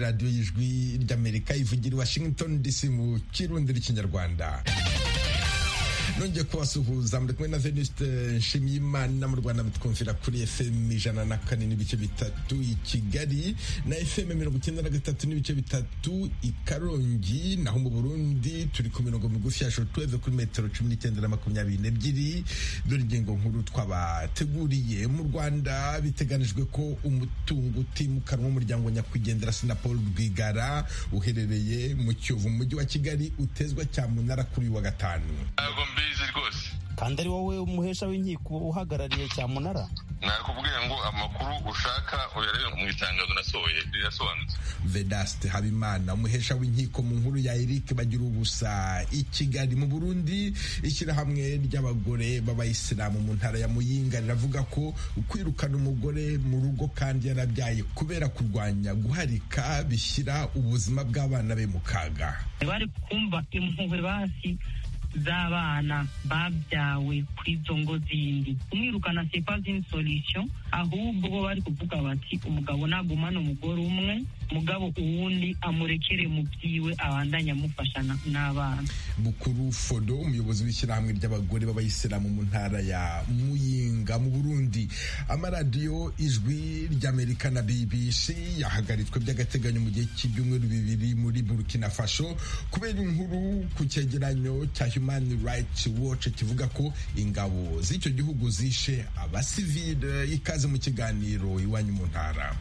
radiyo y'ijwi ry'Amerika ivugira i Washington DC mu Kirundi n'Ikinyarwanda. Nongeye kubasuhuza muri kumwe na Venuste Nshimiyimana mu Rwanda mutwumvira kuri FM 104.3 i Kigali na FM 93.3 i Karongi, naho mu Burundi turi ku mirongo migufi ya shortwave kuri metero 19 na 22. Dore ingingo nkuru twabateguriye. Mu Rwanda biteganijwe ko umutungo utimukanwa w'umuryango nyakwigendera Sinapol Rwigara uherereye mu Kiyovu mu mujyi wa Kigali utezwa cyamunara kuri wa gatanu. Kandi ari wowe umuhesha w'inkiko uhagarariye cyamunara? Nakubwiye ngo amakuru ushaka uyarebe mu itangazo nasohoye rirasobanutse. Vedaste Habimana, umuhesha w'inkiko mu nkuru ya Eric Bagirubusa i Kigali. Mu Burundi ishyirahamwe ry'abagore b'abayisilamu mu ntara ya Muyinga riravuga ko kwirukana umugore mu rugo kandi yarabyaye kubera kurwanya guharika bishyira ubuzima bw'abana be mu kaga. Bari kumva impuhwe basi z'abana babyawe kuri izo ngo zindi. Kumwirukana c'est pas une solution, ahubwo bari kuvuga bati umugabo nagumana umugore umwe, mugabo uwundi amurekere mu byiwe abandanya amufasha n'abana. Bukuru Fodo, umuyobozi w'ishyirahamwe ry'abagore b'abayisilamu mu ntara ya Muyinga. Mu Burundi amaradiyo Ijwi ry'Amerika na BBC yahagaritswe by'agateganyo mu gihe cy'ibyumweru bibiri muri Burkina Faso kubera inkuru ku cyegeranyo cya Human Rights Watch kivuga ko ingabo z'icyo gihugu zishe abasivile. Ikaze mu kiganiro iwanyu mu ntara.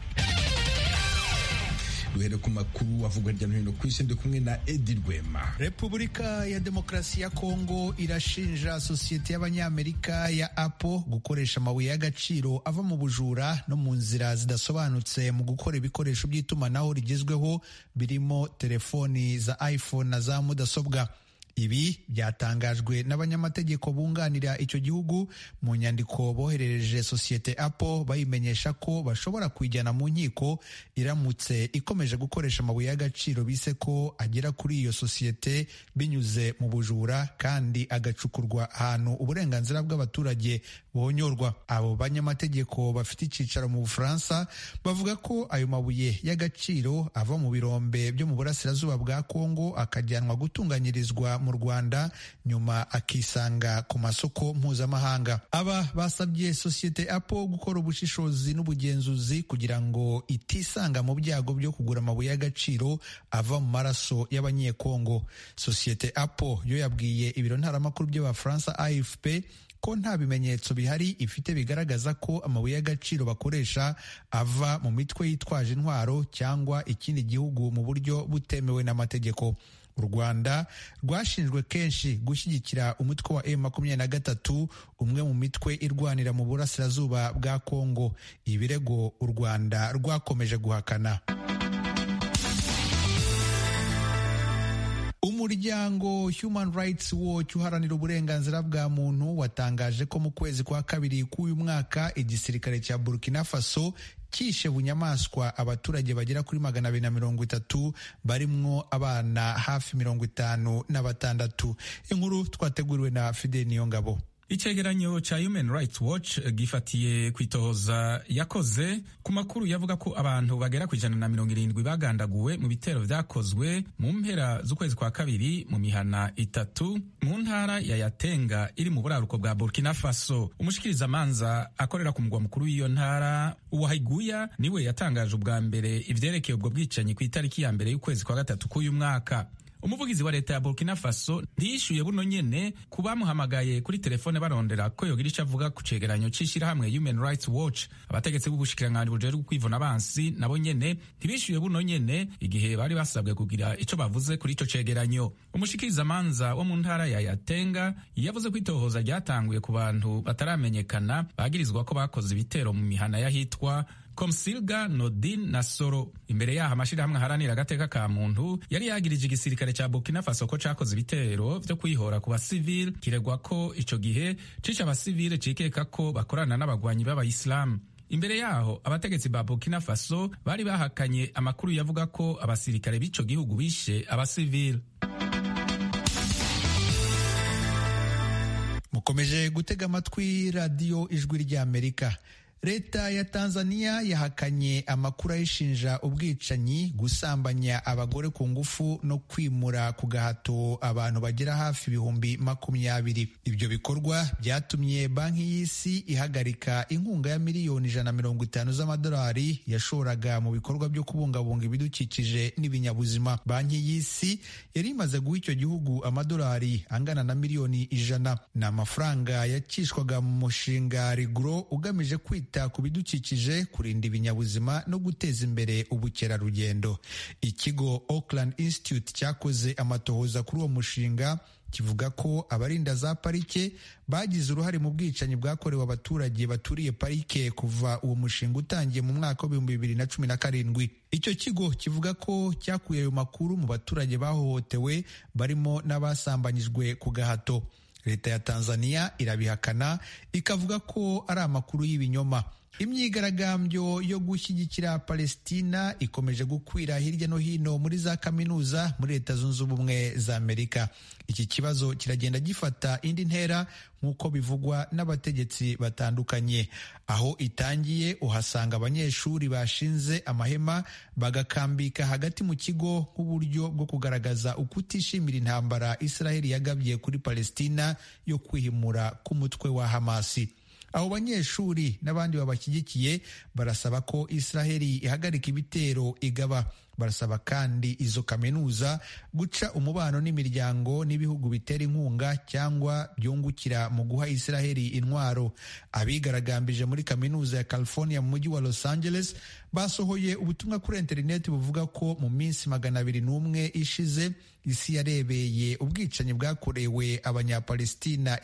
Duhere ku makuru avugwa hirya no hino ku isi, ndi kumwe na Edi Rwema. Repubulika ya Demokarasi ya Kongo irashinja sosiyete y'Abanyamerika ya Apple gukoresha amabuye y'agaciro ava mu bujura no mu nzira zidasobanutse mu gukora ibikoresho by'itumanaho rigezweho birimo telefoni za iPhone na za mudasobwa. Ibi byatangajwe n'abanyamategeko bunganira icyo gihugu mu nyandiko boherereje sosiyete Apple bayimenyesha ko bashobora kuyijyana mu nkiko iramutse ikomeje gukoresha amabuye y'agaciro bise ko agera kuri iyo sosiyete binyuze mu bujura kandi agacukurwa ahantu uburenganzira bw'abaturage bonyorwa. Abo banyamategeko bafite icyicaro mu Bufaransa bavuga ko ayo mabuye y'agaciro ava mu birombe byo mu burasirazuba bwa Kongo akajyanwa gutunganyirizwa mu Rwanda nyuma akisanga ku masoko mpuzamahanga. Aba basabye sosiyete Apple gukora ubushishozi n'ubugenzuzi kugira ngo itisanga mu byago byo kugura amabuye y'agaciro ava mu maraso y'abanyekongo. Sosiyete Apple yo yabwiye ibiro ntaramakuru by'Abafaransa AFP ko nta bimenyetso bihari ifite bigaragaza ko amabuye y'agaciro bakoresha ava mu mitwe yitwaje intwaro cyangwa ikindi gihugu mu buryo butemewe n'amategeko. U Rwanda rwashinjwe kenshi gushyigikira umutwe wa M23, umwe mu mitwe irwanira mu burasirazuba bwa Kongo. Ibirego u Rwanda rwakomeje guhakana. Umuryango Human Rights Watch uharanira uburenganzira bwa muntu watangaje ko mu kwezi kwa kabiri k'uyu mwaka igisirikare cya Burkina Faso kishe bunyamaswa abaturage bagera kuri 230 barimwo abana hafi 56. Inkuru twateguriwe na Fidel Niyongabo. Icegeranyo cha Human Rights Watch gifatiye kwitoza yakoze ku makuru yavuga ko abantu bagera ku 170 bagandaguwe mu bitero vyakozwe mu mpera z'ukwezi kwa kabiri mu mihana itatu mu ntara ya Yatenga iri mu buraruko bwa Burkina Faso. Umushikiriza manza akorera ku mugwa mukuru w'iyo ntara Uwahiguya niwe yatangaje ubwa mbere ivyerekeye ubwo bwicanyi ku itariki ya mbere y'ukwezi kwa gatatu k'uyu mwaka. Umuvugizi wa leta ya Burkina Faso ntiyishuye buno nyene kubamuhamagaye kuri telefone barondera ko yogira ico avuga ku cegeranyo c'ishirahamwe Human Rights Watch. Abategetsi b'ubushikiranganji bujejwe kwivuna abansi nabo nyene ntibishuye buno nyene igihe bari basabwe kugira ico bavuze kuri ico cegeranyo. Umushikirizamanza wo mu ntara ya Yatenga yavuze ko itohoza ryatanguye ku bantu bataramenyekana bagirizwa ko bakoze ibitero mu mihana yahitwa Komsilga, Nodin na Soro. Imbere yaho amashirahamwe aharanira agateka ka muntu yari yagirije igisirikare ca Burkina Faso ko cakoze ibitero vyo kwihora ku basivile, kiregwa ko ico gihe cisha abasivile cikeka ko bakorana n'abagwanyi b'abayisilamu. Imbere yaho abategetsi ba Burkina Faso bari bahakanye amakuru yavuga ko abasirikare b'ico gihugu bishe abasivile. Mukomeje gutega amatwi radiyo Ijwi ry'Amerika. Leta ya Tanzania yahakanye amakuru ayishinja ubwicanyi, gusambanya abagore ku ngufu no kwimura ku gahato abantu bagera hafi ibihumbi 20. Ibyo bikorwa byatumye Banki y'Isi ihagarika inkunga ya miliyoni 150 z'amadolari yashoraga mu bikorwa byo kubungabunga ibidukikije n'ibinyabuzima. Banki y'Isi yari imaze guha icyo gihugu amadolari angana na miliyoni 100. Ni amafaranga yacishwaga mu mushinga Rigro ugamije kwita ku bidukikije, kurinda ibinyabuzima no guteza imbere ubukerarugendo. Ikigo Auckland Institute cyakoze amatohoza kuri uwo mushinga kivuga ko abarinda za parike bagize uruhare mu bwicanyi bwakorewe abaturage baturiye parike kuva uwo mushinga utangiye mu mwaka wa 2017. Icyo kigo kivuga ko cyakuye ayo makuru mu baturage bahohotewe barimo n'abasambanyijwe ku gahato. Leta ya Tanzania irabihakana ikavuga ko ari amakuru y'ibinyoma. Imyigaragambyo yo gushyigikira Palestina ikomeje gukwira hirya no hino muri za kaminuza muri Leta Zunze Ubumwe za Amerika. Iki kibazo kiragenda gifata indi ntera nk'uko bivugwa n'abategetsi batandukanye. Aho itangiye uhasanga abanyeshuri bashinze amahema bagakambika hagati mu kigo nk'uburyo bwo kugaragaza ukutishimira intambara Israel yagabye kuri Palestina yo kwihimura k'umutwe wa Hamasi. Abo banyeshuri n'abandi babashyigikiye barasaba ko Israheli ihagarika ibitero igaba. Barasaba kandi izo kaminuza guca umubano n'imiryango n'ibihugu bitera inkunga cyangwa byungukira mu guha Israheli intwaro. Abigaragambije muri kaminuza ya California mu mujyi wa Los Angeles basohoye ubutumwa kuri interineti buvuga ko mu minsi 201 ishize isi yarebeye ubwicanyi bwakorewe abanyapalestina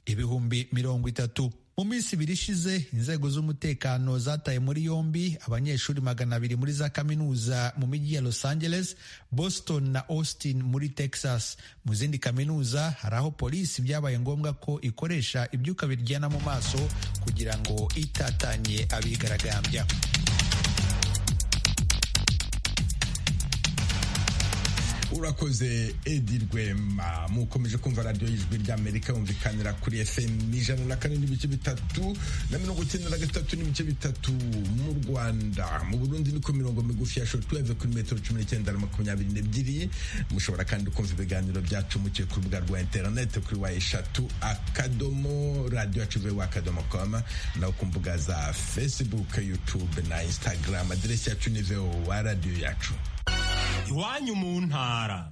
30,000. Mu minsi 2 ishize inzego z'umutekano zataye muri yombi abanyeshuri 200 muri za kaminuza mu mijyi ya Los Angeles, Boston na Austin muri Texas. Mu zindi kaminuza hari aho polisi byabaye ngombwa ko ikoresha ibyuka biryana mu maso kugira ngo itatanye abigaragambya. Urakoze Edi Rwema. Mukomeje kumva radio y'Ijwi ry'Amerika yumvikanira kuri FM 104.3 na 93.3 mu Rwanda. Mu Burundi ni ku mirongo migufi ya shortwave kuri metero 19 na 22. Mushobora kandi kumva ibiganiro byacu muciye ku rubuga rwa internet kuri wa3.radio.com na ku mbuga za Facebook, YouTube na Instagram. Aderesi yacu ni VOA radio yacu. Iwanyu mu ntara.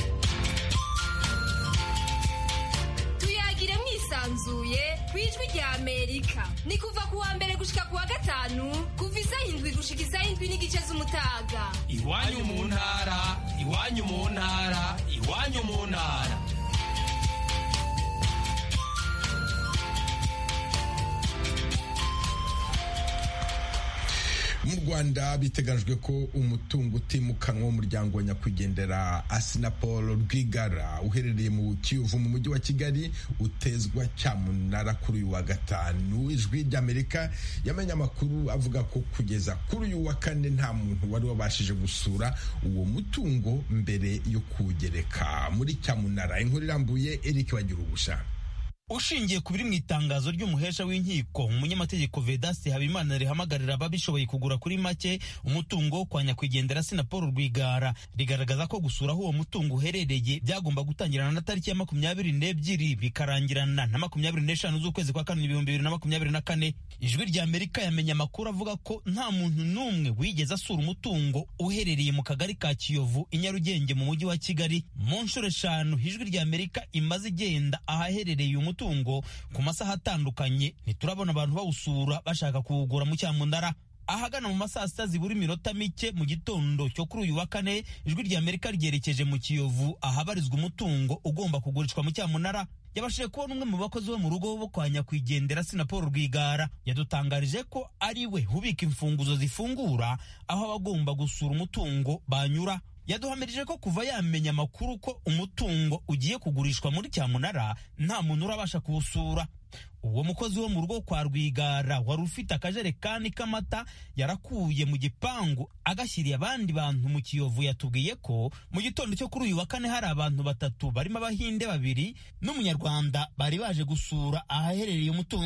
Tuyagire mwisanzuye kwijwi rya Amerika. Ni kuva ku wa mbere gushika ku wa gatanu, kuva 7 gushika 7 n'igice z'umutaga. Iwanyu mu ntara, iwanyu mu ntara, iwanyu mu ntara. Mu Rwanda biteganyijwe ko umutungo utimukanwa w'umuryango wa nyakwigendera Assinapol Rwigara uherereye mu Kiyovu mu mujyi wa Kigali utezwa cyamunara kuri uyu wa gatanu. Ijwi ry'Amerika yamenye amakuru avuga ko kugeza kuri uyu wa kane nta muntu wari wabashije gusura uwo mutungo mbere yo kugereka muri cyamunara. Inkuru irambuye Eric Bagirubusha. Ushingiye ku biri mu itangazo ry'umuhesha w'inkiko, umunyamategeko Vedaste Habimana rihamagarira ababishoboye kugura kuri make umutungo kwa nyakwigendera Assinapol Rwigara, rigaragaza ko gusura aho uwo mutungo uherereye byagomba gutangirana na tariki ya 22 bikarangirana na 25 z'ukwezi kwa 2024. Ijwi rya Amerika yamenye amakuru avuga ko nta muntu n'umwe wigeze asura umutungo uherereye mu kagari ka Kiyovu i Nyarugenge mu mujyi wa Kigali. Mu nshuro 5 ijwi rya Amerika imaze igenda ahaherereye umutungo ku masaha atandukanye, ntiturabona abantu bawusura bashaka kuwugura mu cyamunara. Ahagana mu masaha 6 zibura iminota mike mu gitondo cyo kuri uyu wa kane, ijwi rya Amerika ryerekeje mu Kiyovu ahabarizwa umutungo ugomba kugurishwa mu cyamunara. Yabashije kubona umwe mu bakozi bo mu rugo bo kwa nyakwigendera Assinapol Rwigara, yadutangarije ko ari we hubika imfunguzo zifungura aho abagomba gusura umutungo banyura. Yaduhamirije ko kuva yamenya amakuru ko umutungo ugiye kugurishwa muri cyamunara nta muntu urabasha kuwusura. Uwo mukozi wo mu rugo kwa Rwigara wari ufite akajerekani k'amata yarakuye mu gipangu agashyiriye abandi bantu mu Kiyovu. Yatubwiye ko mu gitondo cyo kuri uyu wa kane hari abantu 3 barimo abahinde 2 n'umunyarwanda bari baje gusura ahaherereye umutungo.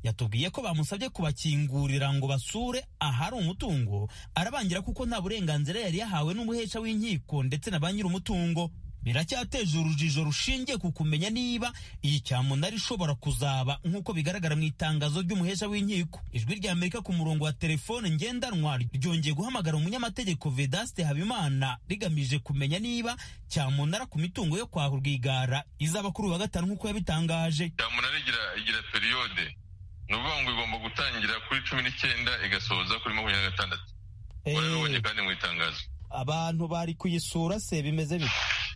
yatubwiye ko bamusabye kubakingurira ngo basure ahari umutungo, arabangira kuko nta burenganzira yari yahawe n'umuhesha w'inkiko ndetse na ba nyir'umutungo. Biracyateje urujijo rushingiye ku kumenya niba iyi cyamunara ishobora kuzaba nk'uko bigaragara mu itangazo ry'umuhesha w'inkiko. Ijwi rya Amerika ku murongo wa telefone ngendanwa ryongeye guhamagara umunyamategeko Vedaste Habimana rigamije kumenya niba cyamunara ku mitungo yo kwa Rwigara izaba kuri uyu wa gatanu nk'uko yabitangaje. Cyamunara igira periode, ni ukuvuga ngo igomba gutangira kuri 19 igasoza kuri 26. Urabibonye kandi mu itangazo. Abantu bari kuyisura se bimeze bite?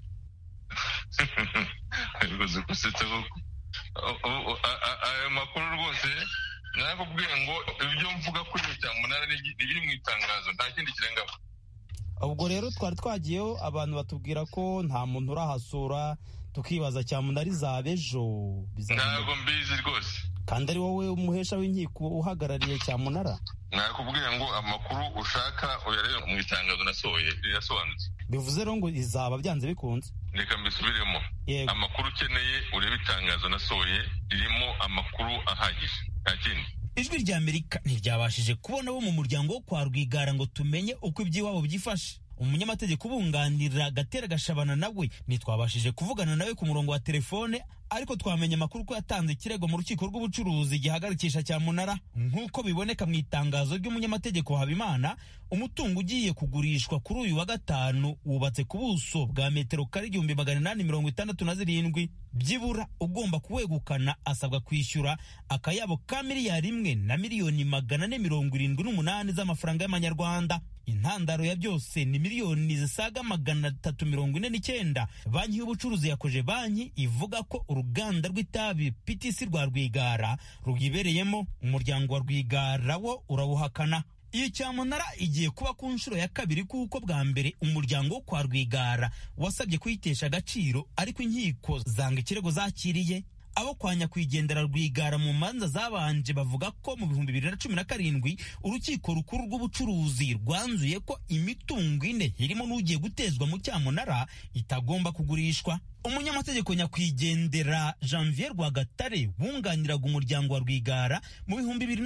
Ayo makuru rwose nakubwiye ngo ibyo mvuga kuri cyamunara biri mu itangazo, nta kindi kirengaho. Ubwo rero twari twagiyeho abantu batubwira ko nta muntu urahasura, tukibaza cyamunara izaba ejo. Ntabwo mbizi rwose. Kandi ari wowe umuhesha w'inkiko uhagarariye cyamunara? Nakubwiye ngo amakuru ushaka uyarebe mu itangazo nasohoye rirasobanutse. Bivuze rero ngo izaba byanze bikunze? Reka mbisubiremo. Amakuru ukeneye urebe itangazo nasohoye ririmo amakuru ahagije, nta kindi. Ijwi rya Amerika ntiryabashije kubona bo mu muryango wo kwa Rwigara ngo tumenye uko iby'iwabo byifashe. Umunyamategeko ubunganira Gatera Gashabana nawe ntitwabashije kuvugana nawe ku murongo wa telefone, ariko twamenye amakuru ko yatanze ikirego mu rukiko rw'ubucuruzi gihagarikisha cyamunara. Nk'uko biboneka mu itangazo ry'umunyamategeko Habimana, umutungo ugiye kugurishwa kuri uyu wa gatanu wubatse ku buso bwa metero kare 867 byibura. Ugomba kuwegukana asabwa kwishyura akayabo ka miliyari 1 na miliyoni 478 z'amafaranga y'amanyarwanda. Intandaro ya byose ni miliyoni zisaga 349. Banki y'ubucuruzi yakoje banki ivuga ko uruganda rw'itabi PTC rwa Rwigara rugibereyemo. Umuryango wa Rwigara wo urawuhakana. Iyi cyamunara igiye kuba ku nshuro ya kabiri kuko bwa mbere umuryango wo kwa Rwigara wasabye kuyitesha agaciro, ariko inkiko zanga ikirego zakiriye. Abo kwa nyakwigendera Rwigara mu manza zabanje bavuga ko mu 2017 urukiko rukuru rw'ubucuruzi rwanzuye ko imitungo ine irimo n'ugiye gutezwa mu cyamunara itagomba kugurishwa. Umunyamategeko nyakwigendera Janvier Rwagatare wunganiraga umuryango wa Rwigara mu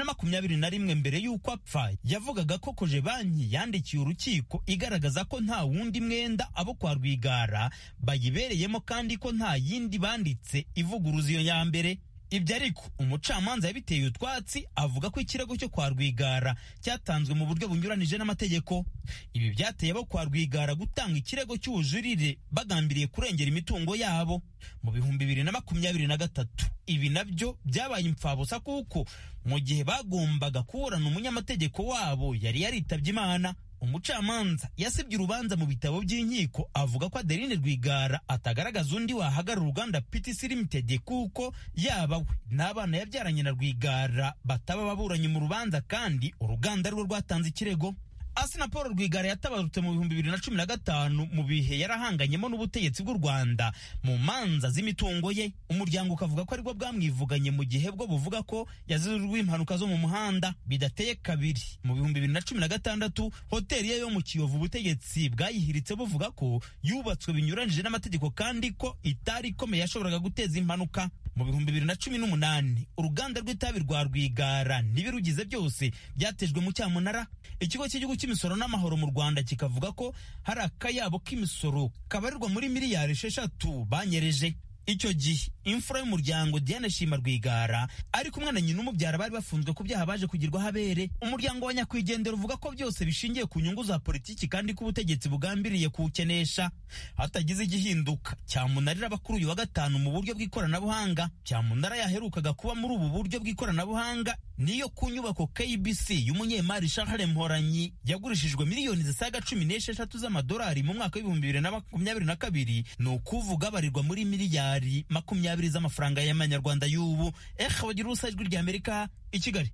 2021 mbere y'uko apfa yavugaga ko koje banki yandikiye urukiko igaragaza ko nta wundi mwenda abo kwa Rwigara bayibereyemo kandi ko nta yindi banditse ivuguruza iyo ya mbere. Ibyo ariko umucamanza yabiteye utwatsi avuga ko ikirego cyo kwa Rwigara cyatanzwe mu buryo bunyuranije n'amategeko. Ibi byateye abo kwa Rwigara gutanga ikirego cy'ubujurire bagambiriye kurengera imitungo yabo. Mu 2023 ibi nabyo byabaye impfabusa kuko mu gihe bagombaga kuburana umunyamategeko wabo yari yaritabye Imana. Umucamanza yasibye urubanza mu bitabo by'inkiko avuga ko Adeline Rwigara atagaragaza undi wahagarara uruganda PTC Limited kuko yaba we n'abana yabyaranye na Rwigara bataba baburanye mu rubanza kandi uruganda rwo rwatanze ikirego. Asina Paul Rwigara yatabarutse mu 2015 mu bihe yarahanganyemo n'ubutegetsi bw'u Rwanda mu manza z'imitungo ye. Umuryango ukavuga ko aribwo bwamwivuganye mu gihe bwo buvuga ko yazirurwa impanuka zo mu muhanda. Bidateye kabiri mu 2016 hoteli ye yo mu Kiyovu ubutegetsi bwayihiritse buvuga ko yubatswe binyuranije n'amategeko kandi ko itari ikomeye yashoboraga guteza impanuka. Mu 2018 uruganda rw'itabi rwa Rwigara n'ibirugize byose byatejwe mu cyamunara. Ikigo cy'igihugu cy'imisoro n'amahoro mu Rwanda kikavuga ko hari akayabo k'imisoro kabarirwa muri miliyari 6 banyereje. Icyo gihe imfura y'umuryango Diane Shima Rwigara ari kumwe na nyina umubyara bari bafunzwe ku byaha baje kugirwa habere. Umuryango wa nyakwigendera uvuga ko byose bishingiye ku nyungu za politiki kandi ko ubutegetsi bugambiriye kuwukenesha. Hatagize igihinduka cyamunarira abakuru uyu wa gatanu mu buryo bw'ikoranabuhanga. Cyamunara yaherukaga kuba muri ubu buryo bw'ikoranabuhanga niyo ku nyubako KBC y'umunyemari Charles Mporanyi yagurishijwe miliyoni zisaga 16 z'amadolari mu mwaka wa 2022, ni ukuvuga barirwa muri miliyari 20 z'amafaranga y'amanyarwanda y'ubu. Bagira Ijwi rya Amerika i Kigali.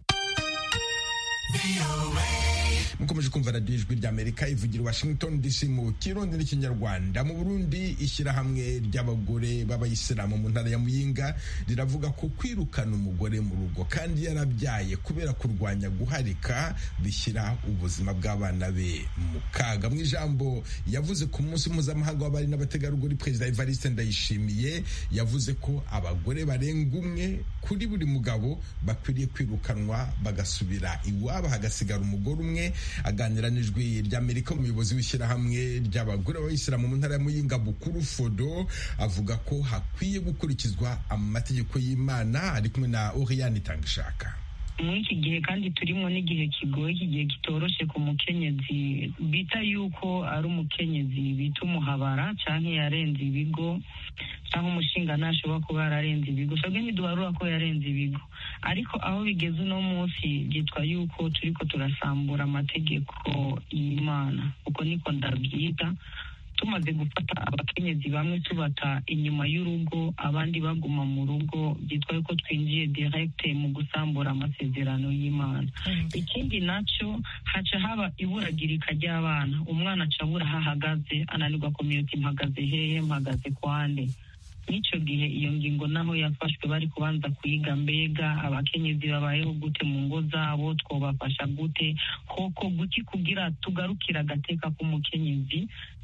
mukomeje kumva radio Ijwi rya Amerika ivugira Washington DC mu Kirundi n'Ikinyarwanda. Mu Burundi ishyirahamwe ry'abagore b'abayisilamu mu ntara ya Muyinga riravuga ko kwirukana umugore mu rugo kandi yarabyaye kubera kurwanya guharika bishyira ubuzima bw'abana be mu kaga. Mu ijambo yavuze ku munsi mpuzamahanga w'abari n'abategarugori, Perezida Evariste Ndayishimiye yavuze ko abagore barenga umwe kuri buri mugabo bakwiriye kwirukanwa bagasubira iwabo hagasigara umugore umwe. Aganira n'ijwi ry'Amerika, umuyobozi w'ishyirahamwe ry'abagore b'Abayisilamu mu ntara ya Muyinga Bukuru Fodo avuga ko hakwiye gukurikizwa amategeko y'Imana. Ari kumwe na Oriane Itangishaka. muri iki gihe kandi turimo n'igihe kigoye, iki gihe kitoroshe ku mukenyezi bita yuko ari umukenyezi bita umuhabara cyangwa yarenze ibigo cyangwa umushinga ntashobora kuba yararenze ibigo. twebwe ntiduharura ko yarenze ibigo, ariko aho bigeze uno munsi byitwa yuko turiko turasambura amategeko y'Imana, kuko niko ndabyita. tumaze gufata abakenyezi bamwe tubata inyuma y'urugo, abandi baguma mu rugo, byitwa yuko twinjiye direct mu gusambura amasezerano y'Imana. Ikindi nacyo haca haba iburagirika ry'abana, umwana aca abura aho ahagaze, ananirwa community, mpagaze hehe, mpagaze kwande. N'icyo gihe iyo ngingo naho yafashwe bari kubanza kuyiga, mbega abakenyezi babayeho gute mu ngo zabo, twobafasha gute, koko guki kugira tugarukira agateka k'umukenyezi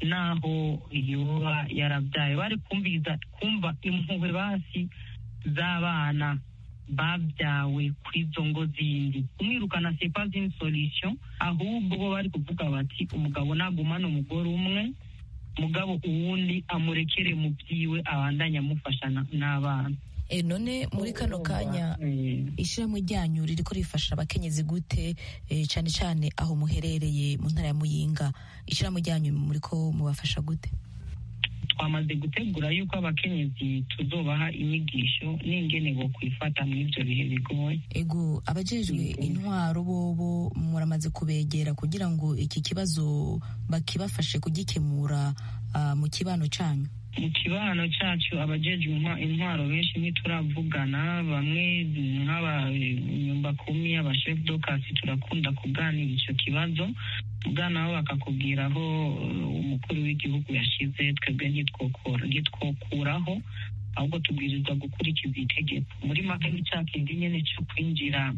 naho yoba yarabyaye. bari kumva impuhwe basi z'abana babyawe kuri izo ngo zindi. kumwirukana c'est pas une solution, ahubwo bo bari kuvuga bati umugabo nagumana umugore umwe, mugabo uwundi amurekere mu byiwe abandanya amufasha n'abana. None muri kano kanya ishyirahamwe ryanyu ririko rifasha abakenyezi gute, cyane cyane aho muherereye mu ntara ya Muyinga? Ishyirahamwe ryanyu muriko mubafasha gute? twamaze gutegura yuko abakenyezi tuzobaha inyigisho n'ingene bo kwifata muri ibyo bihe bigoye. Ego, abajejwe intwaro bobo muramaze kubegera kugira ngo iki kibazo bakibafashe kugikemura mu kibano cyanyu? Mu kibano cyacu abajejwe intwaro benshi ntituravugana, bamwe nk'abanyumba kumi, abashef dokasi turakunda kuganira icyo kibazo, bwanaho bakakubwira aho umukuru w'igihugu yashize, twebwe ntitwokuraho, ahubwo tubwirizwa gukurikiza itegeko. muri make n'icyakindi nyine cyo kwinjira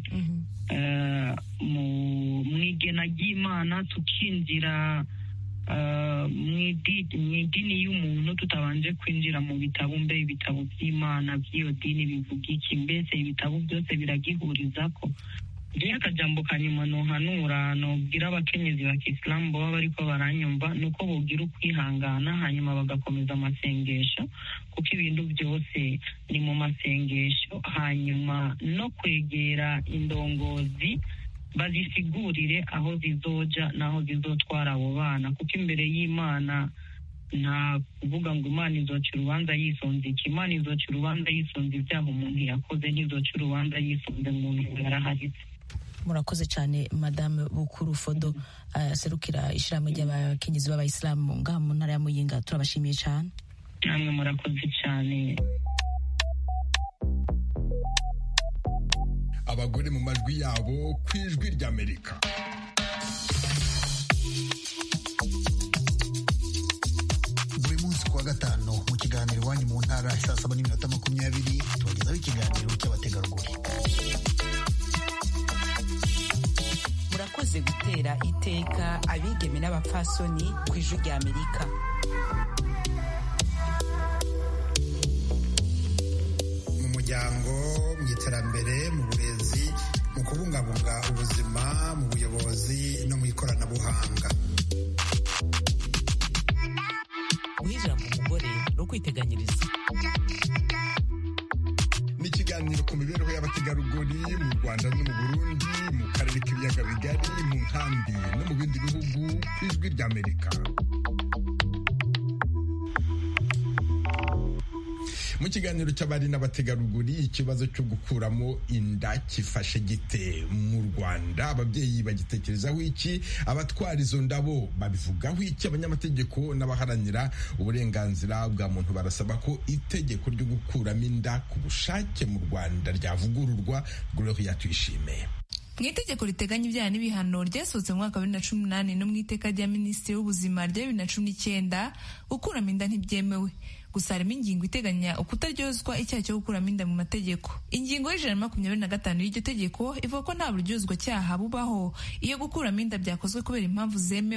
mu igena ry'Imana, tukinjira mu idini y'umuntu tutabanje kwinjira mu bitabo, mbe ibitabo by'Imana by'iyo dini bivuga iki, mbese ibitabo byose biragihuriza ko. Rero akajambo kanyuma nohanura nobwira abakenyezi ba Kisilamu baba bariko baranyumva nuko bogira ukwihangana, hanyuma bagakomeza amasengesho, kuko ibintu byose ni mu masengesho, hanyuma no kwegera indongozi bazisigurire aho zizoja naho zizotwara abo bana, kuko imbere y'Imana nta kuvuga ngo Imana izoca urubanza yisunze iki. Imana izoca urubanza yisunze ibyaha umuntu yakoze, ntizoca urubanza yisunze umuntu yaraharitse. Murakoze cyane Madame Bukuru Fodo, serukira ishyirahamwe ry'abakenyezi b'Abayisilamu ngaha mu ntara ya Muyinga. Turabashimiye cyane. Namwe murakoze cyane. Abagore mu majwi yabo ku ijwi ry'Amerika. Buri munsi kuwa gatanu mu kiganiro iwanyu mu ntara saa 7:20 tubagezaho ikiganiro cy'abategarugori. Murakoze gutera iteka abigeme n'abapfasoni ku ijwi ry'Amerika. Mu muryango, mu iterambere, mu burezi, mu kubungabunga ubuzima, mu buyobozi no mu ikoranabuhanga. Guhijira mu mugore no kwiteganyiriza. N'ikiganiro ku mibereho y'abategarugori mu Rwanda no mu Burundi, mu karere k'ibiyaga bigari, mu nkambi no mu bindi bihugu ku ijwi ry'Amerika. Mu kiganiro cy'abari n'abategarugori, ikibazo cyo gukuramo inda kifashe gite mu Rwanda? Ababyeyi bagitekerezaho iki? Abatwara izo ndabo babivugaho iki? Abanyamategeko n'abaharanira uburenganzira bwa muntu barasaba ko itegeko ryo gukuramo inda ku bushake mu Rwanda ryavugururwa. Gloria Tuyishime. Mu itegeko riteganya ibyaha n'ibihano ryasohotse mu mwaka wa 2018 no mu iteka rya Minisitiri w'Ubuzima rya 2019, gukuramo inda ntibyemewe. Gusa harimo ingingo iteganya ukutaryozwa icyaha cyo gukuramo inda mu mategeko. Ingingo y'125 y'iryo tegeko ivuga ko nta buryozwa cyaha bubaho iyo gukuramo inda byakozwe kubera impamvu zemewe.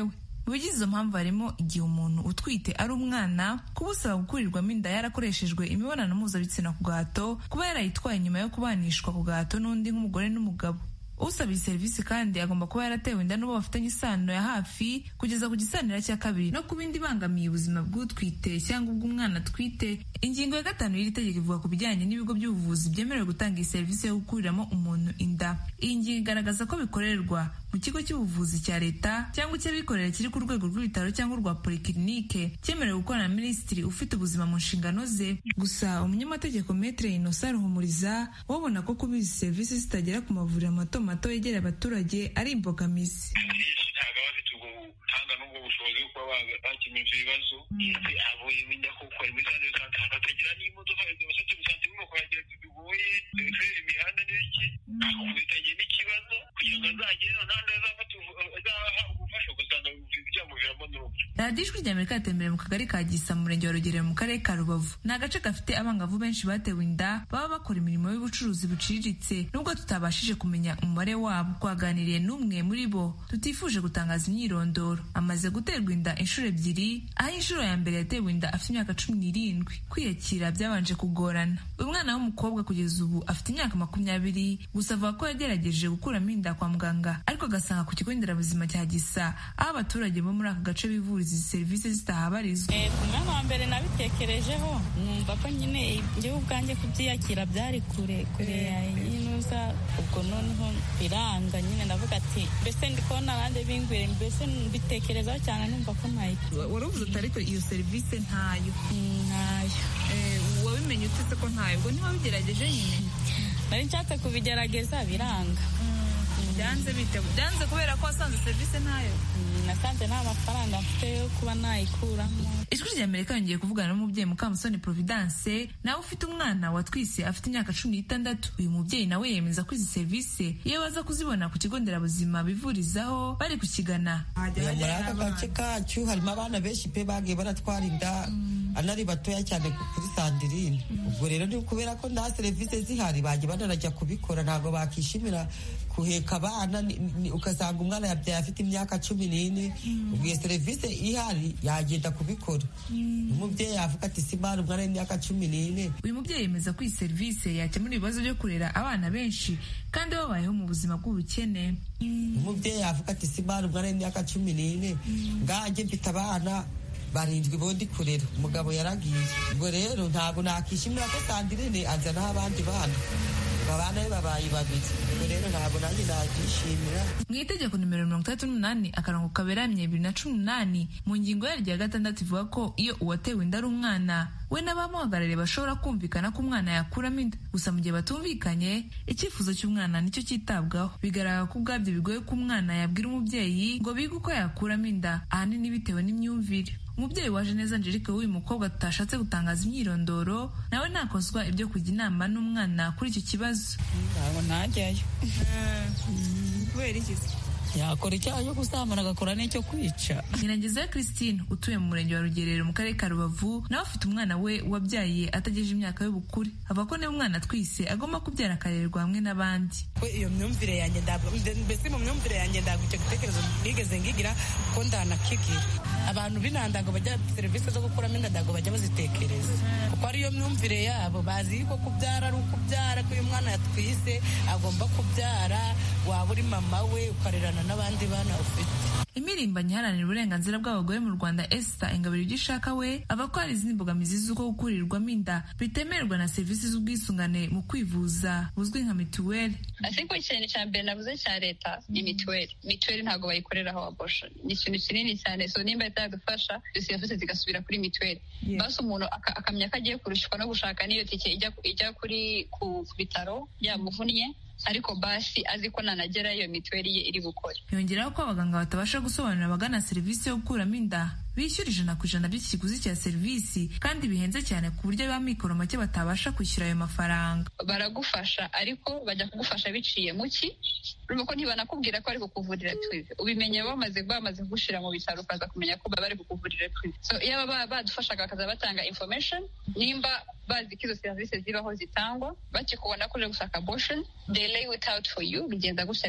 Mu bigize izo mpamvu harimo igihe umuntu utwite ari umwana, kuba usaba gukurirwamo inda yarakoreshejwe imibonano mpuzabitsina ku gahato, kuba yarayitwaye nyuma yo kubanishwa ku gahato n'undi nk'umugore n'umugabo. Usaba iyi serivisi kandi agomba kuba yaratewe inda n'uwo bafitanye isano ya hafi kugeza ku gisanira cya kabiri, no ku bindi bangamiye ubuzima bw'utwite cyangwa ubw'umwana atwite. Ingingo ya 5 y'iri tegeko ivuga ku bijyanye n'ibigo by'ubuvuzi byemerewe gutanga iyi serivisi yo gukuriramo umuntu inda. Iyi ngingo igaragaza ko bikorerwa mu kigo cy'ubuvuzi cya leta cyangwa icy'abikorera kiri ku rwego rw'ibitaro cyangwa urwa polyclinique cyemerewe gukorana na minisitiri ufite ubuzima mu nshingano ze. Gusa umunyamategeko Maître Innocent Ruhumuriza wabona ko kuba izi serivisi zitagera ku mavuriro mato yegereye abaturage ari imbogamizi. Ntabwo bafite ubwo buhanga n'ubwo bushobozi bwo kuba bakemura ibyo bibazo. Avuye wenda ko ukora imisanzu y'isante hatagira n'imodoka zibashatse gusanta imwe kuhagera bigoye, kubera imihanda n'ibiki, akubitanye n'ikibazo kugira ngo azagere n'ahandi azafata ubufasha ugasanga byamuviramo n'urupfu. Radiyo Ijwi ry'Amerika yatembereye mu kagari ka Gisa mu murenge wa Rugerero mu karere ka Rubavu. Ni agace gafite abangavu benshi batewe inda baba bakora imirimo y'ubucuruzi buciriritse, nubwo tutabashije kumenya umubare wabo. Twaganiriye n'umwe muri bo tutifuje gutangaza imyirondoro. Amaze guterwa inda inshuro 2, aho inshuro ya mbere yatewe inda afite imyaka 17. Kwiyakira byabanje kugorana. Uyu mwana w'umukobwa kugeza ubu afite imyaka 20, gusa avuga ko yagerageje gukuramo inda kwa muganga ariko agasanga ku kigo nderabuzima cya Gisa aho abaturage bo muri aka gace bivuriza izi serivisi zitahabarizwa. Umwana wa mbere nabitekerejeho numva ko nyine njyewe ubwanjye kubyiyakira byari kure yinuza, ubwo noneho biranga nyine ndavuga ati mbese ndi kubona abandi bingwire, mbese mbitekerezaho cyane numva ko ntayo. Wari uvuze ati ariko iyo serivisi ntayo? Wabimenye utese ko ntayo? Ubwo ntiwabigerageje nyine? Nari nshatse kubigerageza biranga. Byanze kubera ko wasanze serivisi ntayo? Nasanze nta mafaranga mfite yo kuba nayikuramo. Ijwi ry'Amerika yongeye kuvugana n'umubyeyi Mukamusoni Providence nawe ufite umwana watwise afite imyaka 16. Uyu mubyeyi nawe yemeza ko izi serivisi iyo baza kuzibona ku kigo nderabuzima bivurizaho bari kukigana. Muri aka gace kacu harimo abana benshi pe bagiye baratwara inda anari batoya cyane kuri Sandirine. Ubwo rero ni kubera ko nta serivisi zihari bagiye banarajya kubikora, ntabwo bakishimira kuheka abana, ukasanga umwana yabyaye afite imyaka 14. Ubwo iyo serivisi ihari yagenda kubikora. Umubyeyi yavuga ati simana umwana w'imyaka 14. Uyu mubyeyi yemeza ko iyi serivisi yakemura ibibazo byo kurera abana benshi kandi babayeho mu buzima bw'ubukene. Umubyeyi yavuga ati simana umwana w'imyaka 14 ngaje mfite abana 7 bondi kurera, umugabo yaragiye. Ubwo rero ntabwo nakishimira ko Sandirine azana abandi bana, abana be babaye 2. Ubwo rero ntabwo nanjye nakishimira. Mu itegeko nimero 38/2018 mu ngingo yaryo ya 6 ivuga ko iyo uwatewe inda ari umwana, we n'abamuhagarariye bashobora kumvikana ko umwana yakuramo inda. Gusa mu gihe batumvikanye, icyifuzo cy'umwana nicyo cyitabwaho. Bigaragara ko ubwabyo bigoye ko umwana yabwira umubyeyi ngo bige uko yakuramo inda, ahanini bitewe n'imyumvire. Umubyeyi waje neza Angelique w'uyu mukobwa tutashatse gutangaza imyirondoro nawe ntakozwa ibyo kujya inama n'umwana kuri icyo kibazo. Ntabwo ntajyayo. Kubera iki? Yakora icyaha cyo gusambana agakora n'icyo kwica. Nyiragezeyo Christine utuye mu murenge wa Rugerero mu karere ka Rubavu nawe afite umwana we wabyaye atagejeje imyaka y'ubukure. Avuga ko niba umwana atwise agomba kubyara akarerwa hamwe n'abandi. Iyo myumvire yanjye mbese mu myumvire yanjye ndabwo icyo gitekerezo nigeze ngigira ko ndanakigira. Abantu binandaga bajya serivisi zo gukuramo inda ndago bajya bazitekereza kuko ariyo myumvire yabo, bazi ko kubyara ari ukubyara, ko uyu mwana yatwise agomba kubyara, waba uri mama we ukarerana n'abandi bana ufite. Imirimbanyi iharanira uburenganzira bw'abagore mu Rwanda Esther Ingabire Ugishaka we avuga ko hari izindi mbogamizi z'uko gukurirwamo inda bitemerwa na serivisi z'ubwisungane mu kwivuza buzwi nka mituweli. Ariko ikintu cya mbere navuze cya leta ni mituweli. Mituweli ntabwo bayikoreraho abortion, ni ikintu kinini cyane. So nimba itadufasha serivisi zigasubira kuri mituweli, basi umuntu akamenya ko agiye kurushwa no gushaka n'iyo tike ijya kuri ku bitaro yamuvunnye, ariko basi azi ko nanagera iyo mituweli ye iri gukora. Yongeraho ko abaganga batabasha gusobanurira abagana serivisi yo gukuramo inda bishyura 100% by'ikiguzi cya serivisi kandi bihenze cyane ku buryo b'amikoro make batabasha kwishyura ayo mafaranga. Baragufasha ariko bajya kugufasha biciye mu ki, urumva ko ntibanakubwira ko ari kukuvurira prive, ubimenya bamaze kugushira mu bitaro ukaza kumenya ko bari kukuvurira prive. So iyo baba badufashaga bakaza batanga information, nimba bazi ko izo serivisi zibaho zitangwa, bakikubona ko uje gushaka abortion, they lay it out for you, bigenda gutya.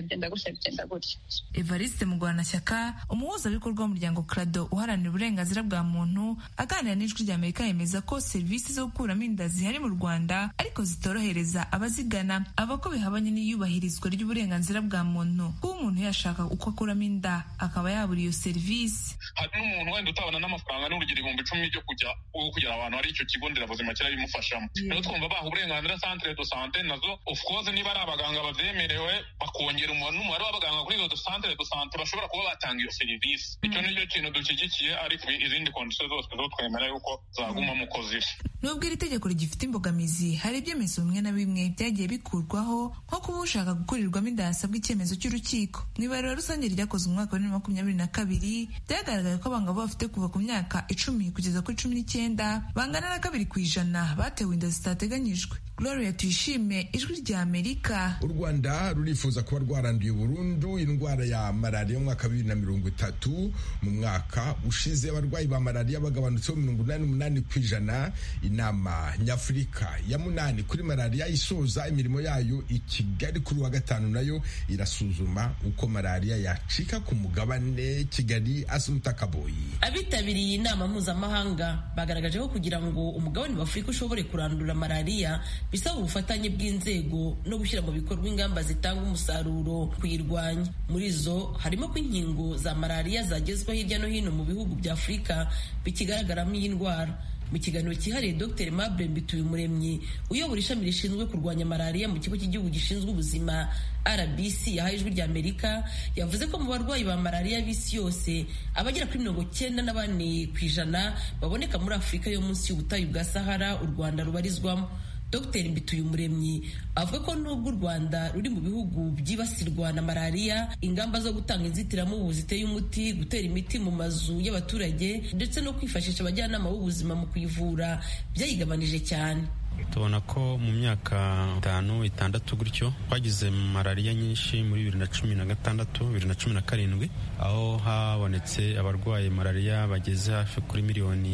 Evariste Mugwanashyaka, umuhuzabikorwa w'umuryango CRADO uharanira uburenganzira bwa muntu, aganira n'Ijwi ry'Amerika yemeza ko serivisi zo gukuramo inda zihari mu Rwanda ariko zitorohereza abazigana. Ava ko bihabanye n'iyubahirizwa ry'uburenganzira bwa muntu, kuba umuntu yashaka uko akuramo inda akaba yabura iyo serivisi. Hari n'umuntu wenda utabona n'amafaranga n'urugero 10,000 byo kugira abantu hari icyo kigo nderabuzima kirabimufashamo. Rero twumva baha uburenganzira centre de santé nazo of course niba ari abaganga bavyemerewe bakongera n'umubare w'abaganga kuri izo centre de santé bashobora kuba batanga iyo serivisi. Icyo nicyo kintu dushyigikiye, ariko izindi kondisiyo zose zo twemera yuko zaguma mu kozisi. Nubwo iri tegeko rigifite imbogamizi, hari ibyemezo bimwe na bimwe byagiye bikurwaho, nko kuba ushaka gukurirwamo inda yasabwa icyemezo cy'urukiko. Mu ibarura rusange ryakozwe mu mwaka wa 2022 byagaragaye ko abangavu bafite kuva ku myaka 10 kugeza kuri 19 bangana na 2% batewe inda zitateganyijwe. Gloria Tuyishime, Ijwi ry'Amerika. U Rwanda rurifuza kuba rwaranduye burundu indwara ya malaria mu mwaka wa 2030. Mu mwaka ushize abarwayi ba malaria bagabanutseho 88%. Inama nyafurika ya 8 kuri malaria isoza imirimo yayo i Kigali kuri wa gatanu nayo irasuzuma uko malaria yacika ku mugabane. Kigali, Asumta Kaboyi. Abitabiriye inama mpuzamahanga bagaragaje ko kugira ngo umugabane wa Afurika ushobore kurandura malaria bisaba ubufatanye bw'inzego no gushyira mu bikorwa ingamba zitanga umusaruro kuyirwanya. Muri zo harimo ko inkingo za malaria zagezwa hirya no hino mu bihugu bya Afurika bikigaragaramo iyi ndwara. Mu kiganiro cyihariye Dr Mabure Mbituyumuremyi uyobora ishami rishinzwe kurwanya malaria mu kigo cy'igihugu gishinzwe ubuzima RBC yahaye Ijwi ry'Amerika, yavuze ko mu barwayi ba malaria b'isi yose abagera kuri 94% baboneka muri Afurika yo munsi y'ubutayu bwa Sahara u Rwanda rubarizwamo. Dr Mbituyumuremyi avuga ko nubwo u Rwanda ruri mu bihugu byibasirwa na malaria, ingamba zo gutanga inzitiramubu ziteye umuti, gutera imiti mu mazu y'abaturage ndetse no kwifashisha abajyanama b'ubuzima mu kuyivura byayigabanije cyane. Tubona ko mu myaka 5-6 gutyo twagize malaria nyinshi muri 2016-2017, aho habonetse abarwaye malaria bageze hafi kuri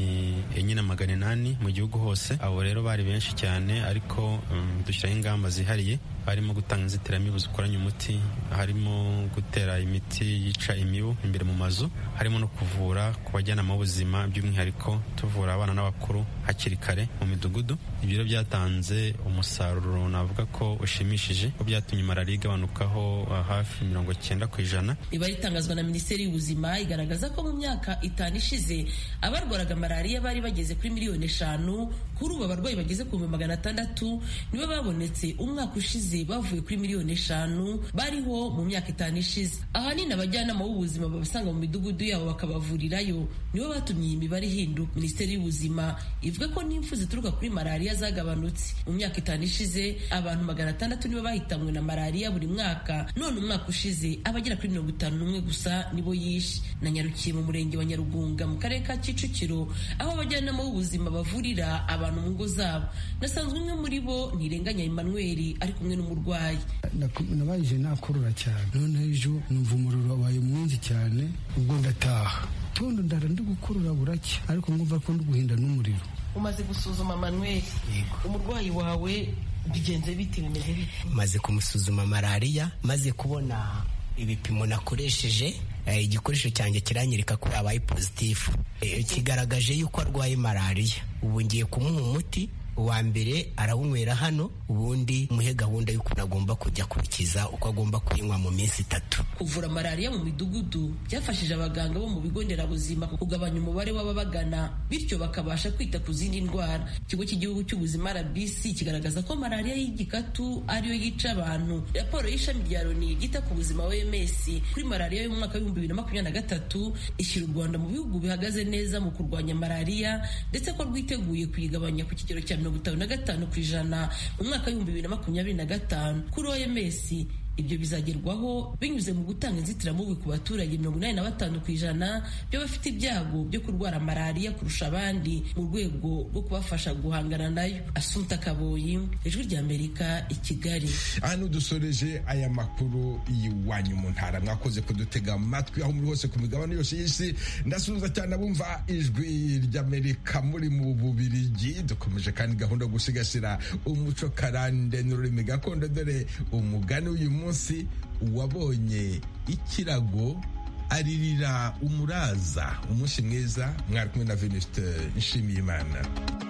4,800,000 mu gihugu hose. Abo rero bari benshi cyane, ariko dushyiraho ingamba zihariye, harimo gutanga inzitiramibu zikoranye umuti, harimo gutera imiti yica imibu imbere mu mazu, harimo no kuvura ku bajyanama b'ubuzima, by'umwihariko tuvura abana n'abakuru hakiri kare mu midugudu. Ibyo byatanze umusaruro navuga ko ushimishije, ko byatumye malaria igabanukaho hafi 90%. Ibari itangazwa na Minisiteri y'Ubuzima igaragaza ko mu myaka 5 ishize abarwaraga malaria bari bageze kuri 5,000,000. Kuri ubu abarwayi bageze ku 600,000 nibo babonetse umwaka ushize, bavuye kuri 5,000,000 bariho mu myaka 5 ishize. Ahanini abajyanama b'ubuzima babasanga mu midugudu yabo bakabavurirayo nibo batumye iyi mibare ihinduka. Minisiteri y'Ubuzima ivuga ko n'impfu zituruka kuri malaria zagabanutse. Mu myaka 5 ishize abantu 600 nibo bahitanwe na malaria buri mwaka, none umwaka ushize abagera kuri 51 gusa nibo yishe. Na Nyarukiye mu murenge wa Nyarugunga mu karere ka Kicukiro, aho abajyanama b'ubuzima bavurira abantu mu ngo zabo. Nasanzwe umwe muri bo Ntirenganya Emmanuel ari kumwe n'umurwayi. Nabaje nakurura cyane, none ejo numva umuriro wabaye mwinshi cyane, ubwo ndataha tondo ndara ndi gukurura burake, ariko ngumva ko ndi guhinda n'umuriro. Umaze gusuzuma Manuel, umurwayi wawe bigenze bite, bimeze bite? Maze kumusuzuma malaria, maze kubona ibipimo nakoresheje, igikoresho cyanjye kiranyereka ko yabaye positif, kigaragaje yuko arwaye malaria. Ubu ngiye kumuha umuti, uwa mbere arawunywera hano, ubundi muhe gahunda y'uko agomba kujya kurikiza uko agomba kuyinywa mu minsi 3. Kuvura malaria mu midugudu byafashije abaganga bo mu bigo nderabuzima kugabanya umubare w'ababagana, bityo bakabasha kwita ku zindi ndwara. Ikigo cy'igihugu cy'ubuzima RBC kigaragaza ko malaria y'igikatu ariyo yica abantu. Raporo y'ishami rya Loni ryita ku buzima OMS kuri malaria yo mu mwaka wa 2023 ishyira u Rwanda mu bihugu bihagaze neza mu kurwanya malaria, ndetse ko rwiteguye kuyigabanya ku kigero cya 55% mu mwaka wa 2025. Kuri OMS ibyo bizagerwaho binyuze mu gutanga inzitiramubu ku baturage 85% by'abafite ibyago byo kurwara malariya kurusha abandi mu rwego rwo kubafasha guhangana nayo. Asumta Kaboyi, Ijwi ry'Amerika, i Kigali. Hano dusoreje aya makuru y'iwanyu mu ntara. Mwakoze kudutega amatwi aho muri hose ku migabane yose y'isi. Ndasuhuza cyane abumva Ijwi ry'Amerika muri mu Bubiligi. Dukomeje kandi gahunda yo gusigasira umuco karande n'ururimi gakondo, dore umugani w'uyu munsi: uwabonye ikirago aririra umuraza. Umunsi mwiza, mwari kumwe na Venuste Nshimiyimana.